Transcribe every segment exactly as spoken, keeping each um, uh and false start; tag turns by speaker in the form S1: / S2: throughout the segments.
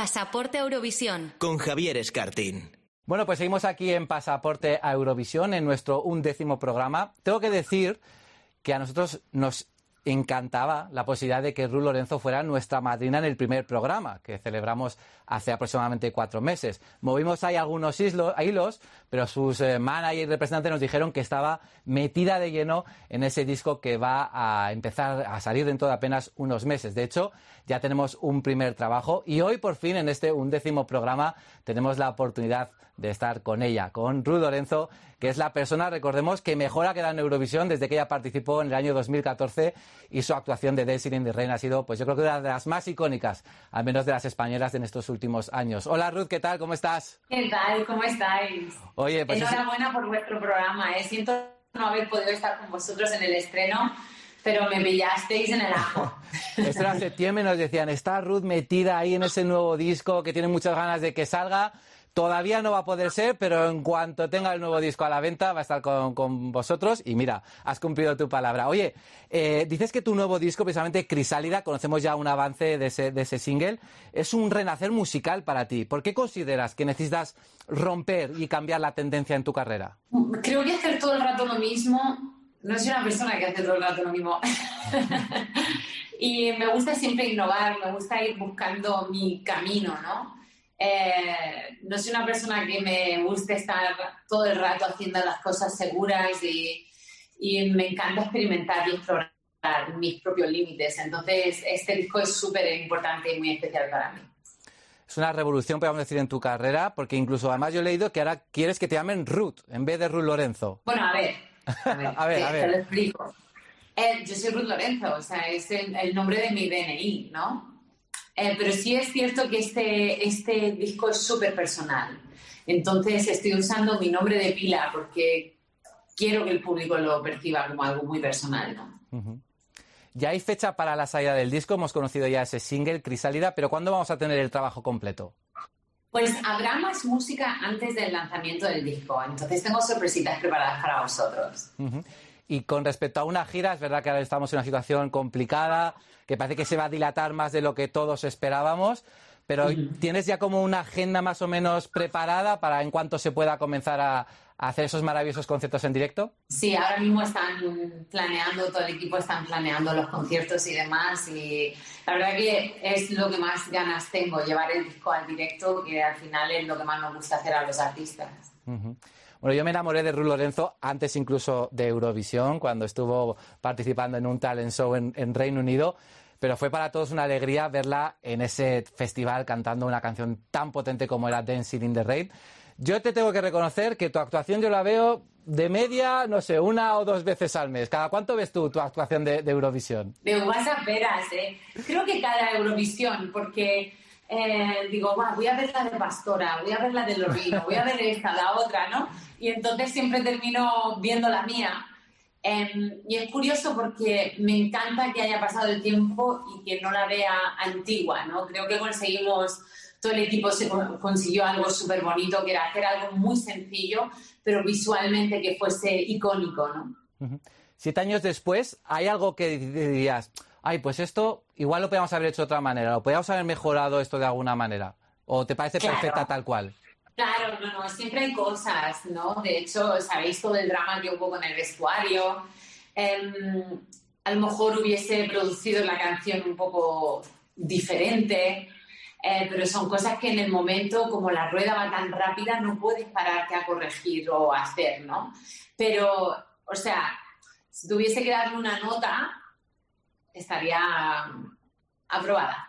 S1: Pasaporte Eurovisión
S2: con Javier Escartín.
S3: Bueno, pues seguimos aquí en Pasaporte a Eurovisión, en nuestro undécimo programa. Tengo que decir que a nosotros nos encantaba la posibilidad de que Ruth Lorenzo fuera nuestra madrina en el primer programa, que celebramos hace aproximadamente cuatro meses. Movimos ahí algunos hilos, pero sus eh, managers y representantes nos dijeron que estaba metida de lleno en ese disco que va a empezar a salir dentro de apenas unos meses. De hecho, ya tenemos un primer trabajo y hoy, por fin, en este undécimo programa, tenemos la oportunidad de estar con ella, con Ruth Lorenzo, que es la persona, recordemos, que mejor ha quedado en Eurovisión desde que ella participó en el año dos mil catorce y su actuación de Dancing in the Rain ha sido, pues yo creo que una de las más icónicas, al menos de las españolas en estos últimos años. Hola Ruth, ¿qué tal? ¿Cómo estás?
S4: ¿Qué tal? ¿Cómo estáis?
S3: Oye, pues
S4: enhorabuena es... por vuestro programa, ¿eh? Siento no haber podido estar con vosotros en el estreno, pero me pillasteis en el ajo.
S3: Esto era septiembre, nos decían, está Ruth metida ahí en ese nuevo disco que tiene muchas ganas de que salga. Todavía no va a poder ser, pero en cuanto tenga el nuevo disco a la venta va a estar con, con vosotros y mira, has cumplido tu palabra. Oye, eh, dices que tu nuevo disco, precisamente Crisálida, conocemos ya un avance de ese, de ese single, es un renacer musical para ti. ¿Por qué consideras que necesitas romper y cambiar la tendencia en tu carrera?
S4: Creo que hacer todo el rato lo mismo, no soy una persona que hace todo el rato lo mismo. Y me gusta siempre innovar, me gusta ir buscando mi camino, ¿no? Eh, no soy una persona que me guste estar todo el rato haciendo las cosas seguras y, y me encanta experimentar y explorar mis propios límites. Entonces, este disco es súper importante y muy especial para mí.
S3: Es una revolución, podemos decir, en tu carrera, porque incluso además yo he leído que ahora quieres que te llamen Ruth en vez de Ruth Lorenzo.
S4: Bueno, a ver, a ver,
S3: a ver,
S4: te,
S3: a ver.
S4: te lo explico. Eh, yo soy Ruth Lorenzo, o sea, es el, el nombre de mi D N I, ¿no? Eh, pero sí es cierto que este, este disco es súper personal. Entonces estoy usando mi nombre de pila porque quiero que el público lo perciba como algo muy personal, ¿no?
S3: Uh-huh. Ya hay fecha para la salida del disco, hemos conocido ya ese single, Crisálida, pero ¿cuándo vamos a tener el trabajo completo?
S4: Pues habrá más música antes del lanzamiento del disco, entonces tengo sorpresitas preparadas para vosotros.
S3: Uh-huh. Y con respecto a una gira, es verdad que ahora estamos en una situación complicada, que parece que se va a dilatar más de lo que todos esperábamos, pero uh-huh. ¿tienes ya como una agenda más o menos preparada para en cuanto se pueda comenzar a, a hacer esos maravillosos conciertos en directo?
S4: Sí, ahora mismo están planeando, todo el equipo están planeando los conciertos y demás, y la verdad que es lo que más ganas tengo, llevar el disco al directo, que al final es lo que más nos gusta hacer a los artistas.
S3: Uh-huh. Bueno, yo me enamoré de Ruth Lorenzo antes incluso de Eurovisión, cuando estuvo participando en un talent show en, en Reino Unido, pero fue para todos una alegría verla en ese festival cantando una canción tan potente como era Dancing in the Rain. Yo te tengo que reconocer que tu actuación yo la veo de media, no sé, una o dos veces al mes. ¿Cada cuánto ves tú tu actuación de, de Eurovisión?
S4: De uvas a peras, ¿eh? Creo que cada Eurovisión, porque... Eh, digo, bah, voy a ver la de Pastora, voy a ver la de Lorrino, voy a ver esta, la otra, ¿no? Y entonces siempre termino viendo la mía. Eh, y es curioso porque me encanta que haya pasado el tiempo y que no la vea antigua, ¿no? Creo que conseguimos, todo el equipo se consiguió algo súper bonito, que era hacer algo muy sencillo, pero visualmente que fuese icónico, ¿no?
S3: Uh-huh. Siete años después, ¿hay algo que dirías... ay, pues esto igual lo podíamos haber hecho de otra manera, o podíamos haber mejorado esto de alguna manera? ¿O te parece
S4: claro.
S3: perfecta tal cual?
S4: Claro, no, no, siempre hay cosas, ¿no? De hecho, sabéis todo el drama que hubo con el vestuario. Eh, a lo mejor hubiese producido la canción un poco diferente, eh, pero son cosas que en el momento, como la rueda va tan rápida, no puedes pararte a corregir o a hacer, ¿no? Pero, o sea, si tuviese que darle una nota... estaría aprobada.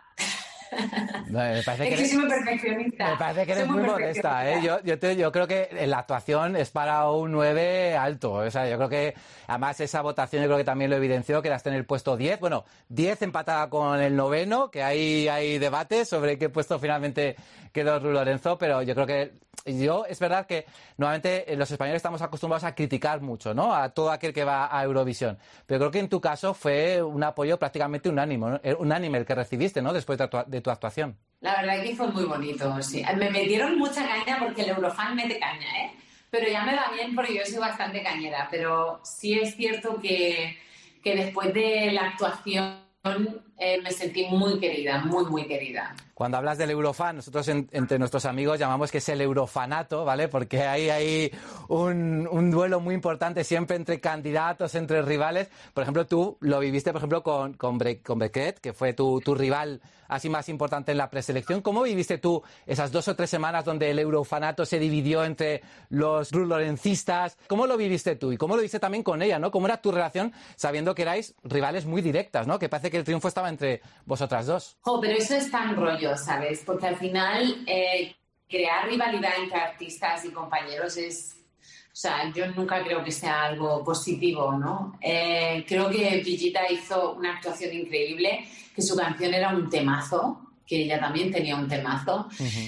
S3: No, me parece
S4: es que,
S3: que
S4: soy muy perfeccionista.
S3: Me parece que eres muy, muy modesta, ¿eh? Yo, yo, te, yo creo que la actuación es para un nueve alto. O sea, yo creo que, además, esa votación yo creo que también lo evidenció, que eras en el puesto diez. Bueno, diez empatada con el noveno, que ahí hay debate sobre qué puesto finalmente quedó Ruth Lorenzo, pero yo creo que yo, es verdad que normalmente los españoles estamos acostumbrados a criticar mucho, ¿no? A todo aquel que va a Eurovisión. Pero creo que en tu caso fue un apoyo prácticamente unánime, ¿no? unánime el que recibiste, ¿no? Después de tu, de tu actuación.
S4: La verdad que fue muy bonito, sí. Me metieron mucha caña porque el Eurofan mete caña, ¿eh? Pero ya me va bien porque yo soy bastante cañera. Pero sí es cierto que, que después de la actuación eh, me sentí muy querida, muy, muy querida.
S3: Cuando hablas del Eurofan, nosotros en, entre nuestros amigos llamamos que es el Eurofanato, ¿vale? Porque hay ahí un, un duelo muy importante siempre entre candidatos, entre rivales. Por ejemplo, tú lo viviste, por ejemplo, con, con, Bre, con Becret, que fue tu, tu rival así más importante en la preselección. ¿Cómo viviste tú esas dos o tres semanas donde el Eurofanato se dividió entre los lorencistas? ¿Cómo lo viviste tú? Y cómo lo viste también con ella, ¿no? ¿Cómo era tu relación sabiendo que erais rivales muy directas, ¿no? Que parece que el triunfo estaba entre vosotras dos.
S4: Oh, pero eso es tan rollo, ¿sabes? Porque al final eh, crear rivalidad entre artistas y compañeros es... O sea, yo nunca creo que sea algo positivo, ¿no? Eh, creo que Brigitta hizo una actuación increíble, que su canción era un temazo, que ella también tenía un temazo. Uh-huh.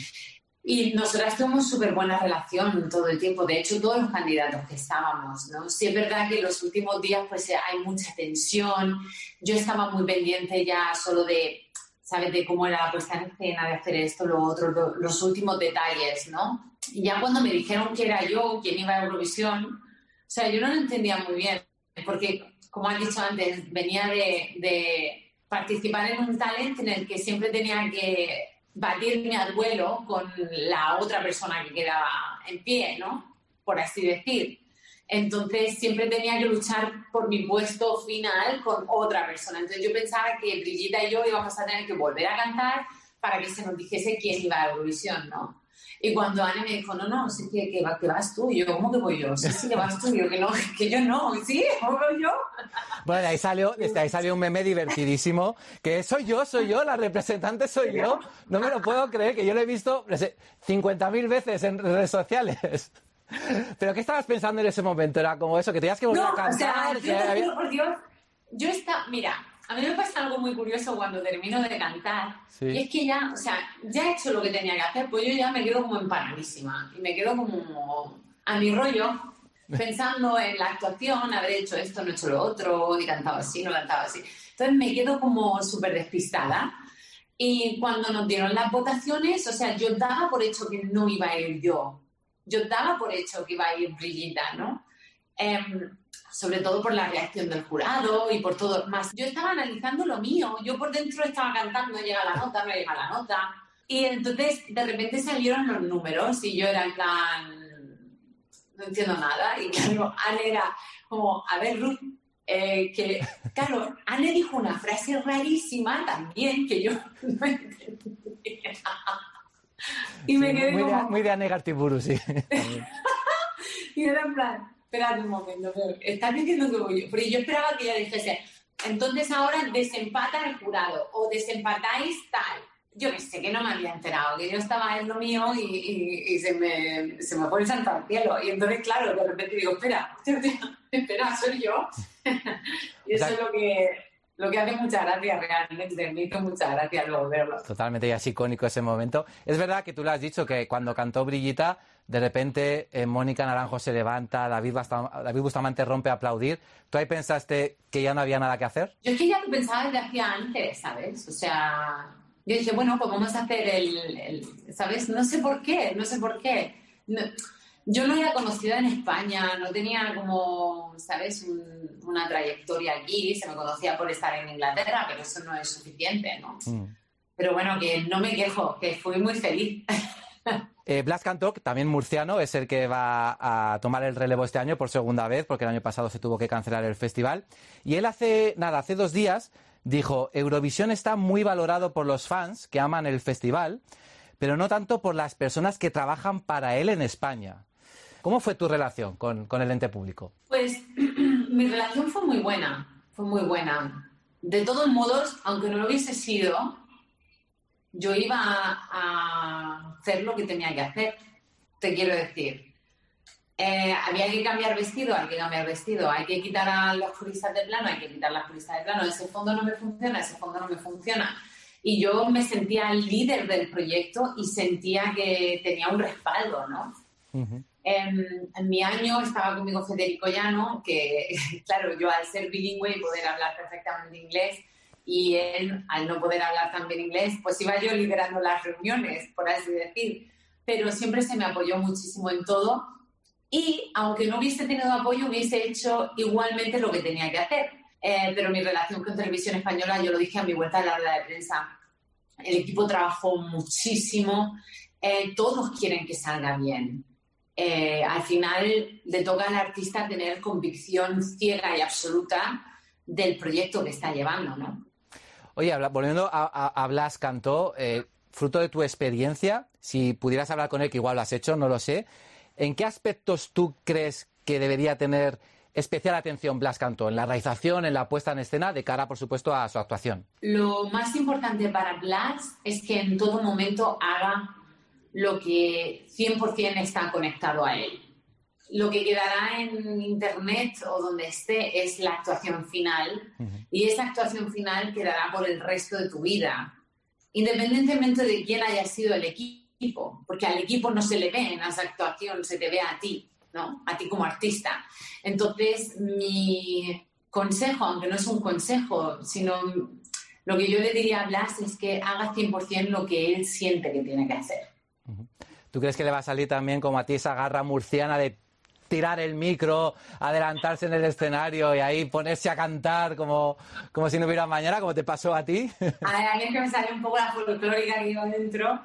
S4: Y nosotras tuvimos súper buena relación todo el tiempo. De hecho, todos los candidatos que estábamos, ¿no? Sí es verdad que en los últimos días pues hay mucha tensión. Yo estaba muy pendiente ya solo de... ¿sabes? De cómo era la puesta en escena, de hacer esto, lo otro, lo, los últimos detalles, ¿no? Y ya cuando me dijeron que era yo quien iba a Eurovisión, o sea, yo no lo entendía muy bien, porque, como han dicho antes, venía de, de participar en un talent en el que siempre tenía que batirme al duelo con la otra persona que quedaba en pie, ¿no? Por así decir. Entonces siempre tenía que luchar por mi puesto final con otra persona. Entonces yo pensaba que Brigitta y yo íbamos a tener que volver a cantar para que se nos dijese quién iba a Eurovisión, ¿no? Y cuando Anne me dijo, no, no, sí que, que, va, que vas tú. Y yo, ¿cómo que voy yo? Sí, sí, que vas tú. Y yo, que no, que yo no. Sí, ¿cómo voy yo?
S3: Bueno, de ahí salió, desde ahí salió un meme divertidísimo, que soy yo, soy yo, la representante soy yo. No me lo puedo creer, que yo lo he visto cincuenta mil veces en redes sociales. ¿Pero qué estabas pensando en ese momento? ¿Era como eso, que tenías que volver
S4: no,
S3: a cantar?
S4: O sea, yo te había... por Dios, yo estaba... Mira, a mí me pasa algo muy curioso cuando termino de cantar. Sí. Y es que ya, o sea, ya he hecho lo que tenía que hacer, pues yo ya me quedo como empanadísima. Y me quedo como a mi rollo, pensando en la actuación, haber hecho esto, no he hecho lo otro, he cantado así, no he cantado así. Entonces me quedo como súper despistada. Y cuando nos dieron las votaciones, o sea, yo daba por hecho que no iba a ir yo. Yo daba por hecho que iba a ir Brigitta, ¿no? Eh, sobre todo por la reacción del jurado y por todo más. Yo estaba analizando lo mío, yo por dentro estaba cantando, llega la nota, no llega la nota. Y entonces de repente salieron los números y yo era en plan, no entiendo nada. Y claro, Anne era como, a ver, Ruth, eh, que, claro, Anne dijo una frase rarísima también que yo no entendía. Y me
S3: sí,
S4: quedé
S3: muy,
S4: como...
S3: de, muy de Anne Gartiburu, sí.
S4: Y era en plan, espérate un momento, pero estás diciendo que voy yo. Porque yo esperaba que ella dijese, entonces ahora desempata el jurado o desempatáis tal. Yo que sé, que no me había enterado, que yo estaba en lo mío y, y, y se, me, se me fue el santo al cielo. Y entonces, claro, de repente digo, espera, espera, soy yo. Y eso o sea, es lo que... Lo que hace mucha gracia realmente, me hizo mucha gracia luego verlo.
S3: Totalmente, ya es icónico ese momento. Es verdad que tú lo has dicho, que cuando cantó Brigitta, de repente eh, Mónica Naranjo se levanta, David, Bastam- David Bustamante rompe a aplaudir. ¿Tú ahí pensaste que ya no había nada que hacer?
S4: Yo es que ya lo pensaba desde hacía antes, ¿sabes? O sea, yo dije, bueno, pues vamos a hacer el, el ¿sabes? No sé por qué, no sé por qué. No, yo no era conocida en España, no tenía como, ¿sabes?, Un, una trayectoria aquí, se me conocía por estar en Inglaterra, pero eso no es suficiente, ¿no? Mm. Pero bueno, que no me quejo, que fui muy feliz.
S3: Eh, Blas Cantó, también murciano, es el que va a tomar el relevo este año por segunda vez, porque el año pasado se tuvo que cancelar el festival. Y él hace, nada, hace dos días dijo, Eurovisión está muy valorado por los fans que aman el festival, pero no tanto por las personas que trabajan para él en España. ¿Cómo fue tu relación con, con el ente público?
S4: Pues mi relación fue muy buena, fue muy buena. De todos modos, aunque no lo hubiese sido, yo iba a, a hacer lo que tenía que hacer, te quiero decir. Eh, había que cambiar vestido, hay que cambiar vestido, hay que quitar a los juristas de plano, hay que quitar las juristas de plano, ese fondo no me funciona, ese fondo no me funciona. Y yo me sentía líder del proyecto y sentía que tenía un respaldo, ¿no? Uh-huh. En, en mi año estaba conmigo Federico Llano, que, claro, yo al ser bilingüe y poder hablar perfectamente inglés, y él, al no poder hablar tan bien inglés, pues iba yo liderando las reuniones, por así decir. Pero siempre se me apoyó muchísimo en todo, y aunque no hubiese tenido apoyo, hubiese hecho igualmente lo que tenía que hacer. Eh, pero mi relación con Televisión Española, yo lo dije a mi vuelta de la rueda de prensa, el equipo trabajó muchísimo, eh, todos quieren que salga bien. Eh, al final le toca al artista tener convicción ciega y absoluta del proyecto que está llevando, ¿no?
S3: Oye, habla, volviendo a, a, a Blas Cantó, eh, fruto de tu experiencia, si pudieras hablar con él, que igual lo has hecho, no lo sé, ¿en qué aspectos tú crees que debería tener especial atención Blas Cantó? ¿En la realización, en la puesta en escena, de cara, por supuesto, a su actuación?
S4: Lo más importante para Blas es que en todo momento haga lo que cien por ciento está conectado a él. Lo que quedará en internet o donde esté es la actuación final, uh-huh. y esa actuación final quedará por el resto de tu vida, independientemente de quién haya sido el equipo, porque al equipo no se le ve en esa actuación, se te ve a ti, ¿no? A ti como artista. Entonces, mi consejo, aunque no es un consejo, sino lo que yo le diría a Blas es que haga cien por ciento lo que él siente que tiene que hacer.
S3: ¿Tú crees que le va a salir también como a ti esa garra murciana de tirar el micro, adelantarse en el escenario y ahí ponerse a cantar como, como si no hubiera mañana, como te pasó a ti?
S4: A mí es que me sale un poco la folclórica que iba dentro.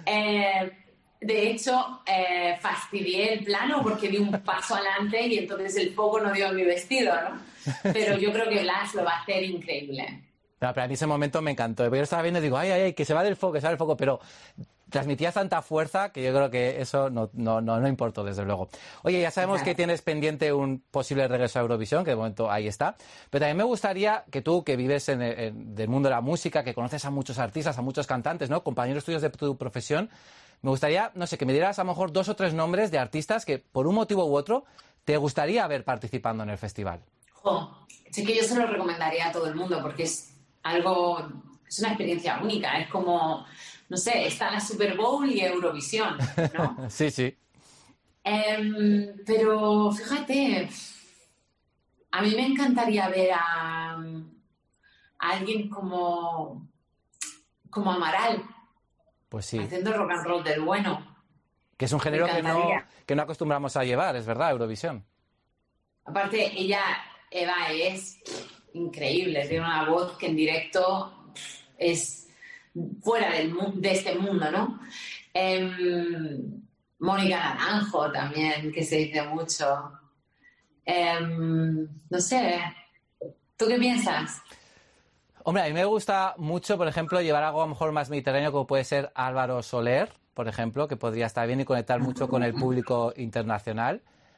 S4: Eh, de hecho, eh, fastidié el plano porque di un paso adelante y entonces el foco no dio en mi vestido, ¿no? Pero yo creo que Blas lo va a hacer increíble.
S3: No, pero a mí ese momento me encantó. Yo estaba viendo y digo, ay, ay, ay, que se va del foco, que se va del foco, pero transmitías tanta fuerza que yo creo que eso no, no, no, no importó, desde luego. Oye, ya sabemos claro. que tienes pendiente un posible regreso a Eurovisión, que de momento ahí está, pero también me gustaría que tú, que vives en el, en el mundo de la música, que conoces a muchos artistas, a muchos cantantes, ¿no? Compañeros tuyos de tu profesión, me gustaría, no sé, que me dieras a lo mejor dos o tres nombres de artistas que, por un motivo u otro, te gustaría ver participando en el festival.
S4: Jo, sí que yo se lo recomendaría a todo el mundo, porque es algo, es una experiencia única, es como, no sé, está la Super Bowl y Eurovisión, ¿no?
S3: Sí, sí.
S4: Eh, pero fíjate, a mí me encantaría ver a, a alguien como, como Amaral,
S3: pues sí,
S4: haciendo rock and roll del bueno.
S3: Que es un género que no, que no acostumbramos a llevar, es verdad, Eurovisión.
S4: Aparte, ella, Eva, es increíble, tiene una voz que en directo es fuera del, de este mundo, ¿no? Eh, Mónica Naranjo también, que se dice mucho. Eh, no sé, ¿tú qué piensas?
S3: Hombre, a mí me gusta mucho, por ejemplo, llevar algo a lo mejor más mediterráneo, como puede ser Álvaro Soler, por ejemplo, que podría estar bien y conectar mucho con el público internacional.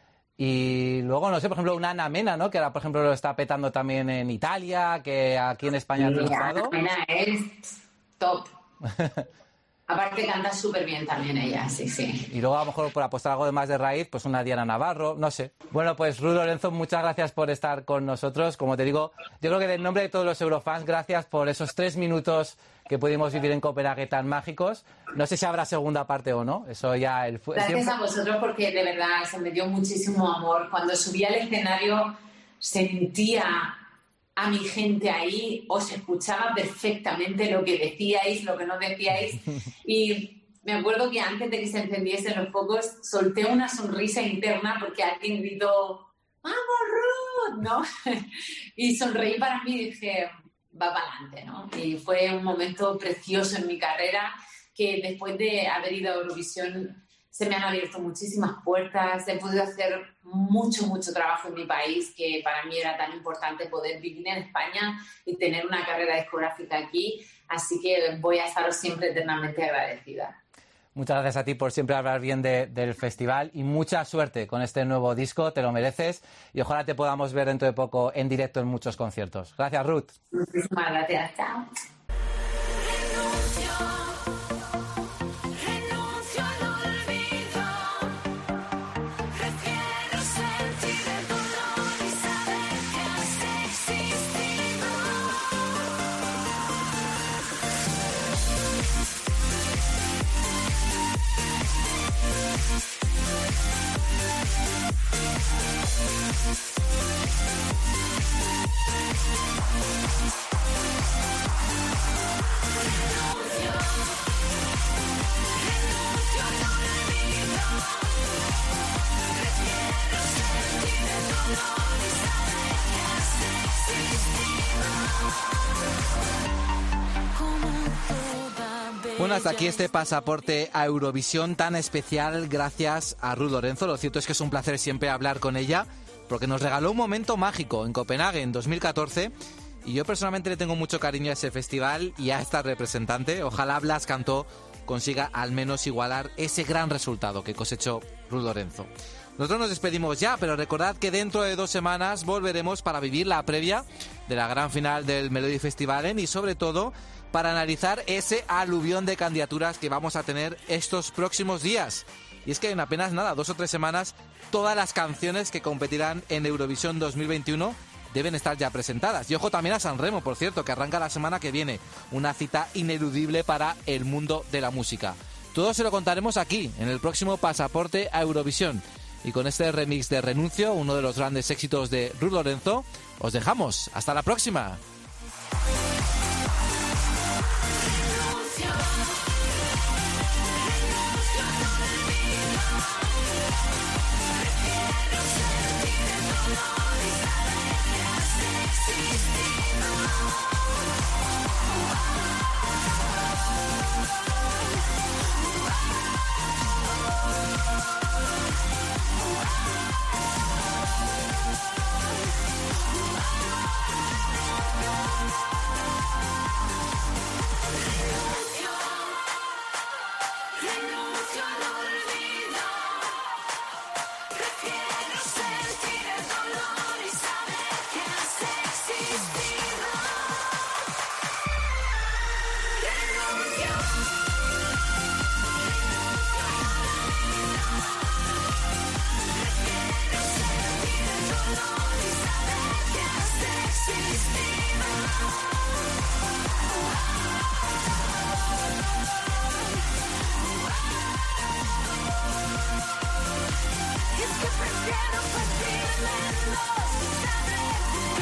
S3: Y luego, no sé, por ejemplo, una Ana Mena, ¿no? Que ahora, por ejemplo, lo está petando también en Italia, que aquí en España ha triunfado.
S4: Ana Mena es top. Aparte canta súper bien también ella, sí, sí.
S3: Y luego, a lo mejor, por apostar algo de más de raíz, pues una Diana Navarro, no sé. Bueno, pues Ruth Lorenzo, muchas gracias por estar con nosotros. Como te digo, yo creo que en nombre de todos los Eurofans, gracias por esos tres minutos que pudimos vivir en Copenhague tan mágicos. No sé si habrá segunda parte o no, eso ya... El
S4: Gracias siempre... a vosotros, porque de verdad se me dio muchísimo amor. Cuando subí al escenario sentía a mi gente ahí, os escuchaba perfectamente lo que decíais, lo que no decíais, y me acuerdo que antes de que se encendiesen los focos solté una sonrisa interna porque alguien gritó ¡Vamos, Ruth!, ¿no? Y sonreí para mí y dije, va para adelante, ¿no? Y fue un momento precioso en mi carrera, que después de haber ido a Eurovisión se me han abierto muchísimas puertas, he podido hacer mucho, mucho trabajo en mi país, que para mí era tan importante poder vivir en España y tener una carrera discográfica aquí, así que voy a estaros siempre eternamente agradecida.
S3: Muchas gracias a ti por siempre hablar bien de, del festival y mucha suerte con este nuevo disco, te lo mereces y ojalá te podamos ver dentro de poco en directo en muchos conciertos. Gracias, Ruth.
S4: Muchísimas gracias, chao. Renuncio.
S3: Bueno, hasta aquí este pasaporte a Eurovisión tan especial gracias a Ruth Lorenzo. Lo cierto es que es un placer siempre hablar con ella porque nos regaló un momento mágico en Copenhague en dos mil catorce y yo personalmente le tengo mucho cariño a ese festival y a esta representante. Ojalá Blas Cantó consiga al menos igualar ese gran resultado que cosechó Ruth Lorenzo. Nosotros nos despedimos ya, pero recordad que dentro de dos semanas volveremos para vivir la previa de la gran final del Melody Festivalen y sobre todo para analizar ese aluvión de candidaturas que vamos a tener estos próximos días. Y es que en apenas nada, dos o tres semanas, todas las canciones que competirán en Eurovisión dos mil veintiuno deben estar ya presentadas. Y ojo también a San Remo, por cierto, que arranca la semana que viene. Una cita ineludible para el mundo de la música. Todo se lo contaremos aquí, en el próximo Pasaporte a Eurovisión. Y con este remix de Renuncio, uno de los grandes éxitos de Ruth Lorenzo, os dejamos. ¡Hasta la próxima!
S1: Es que prefiero partirme en dos, ¿sabes?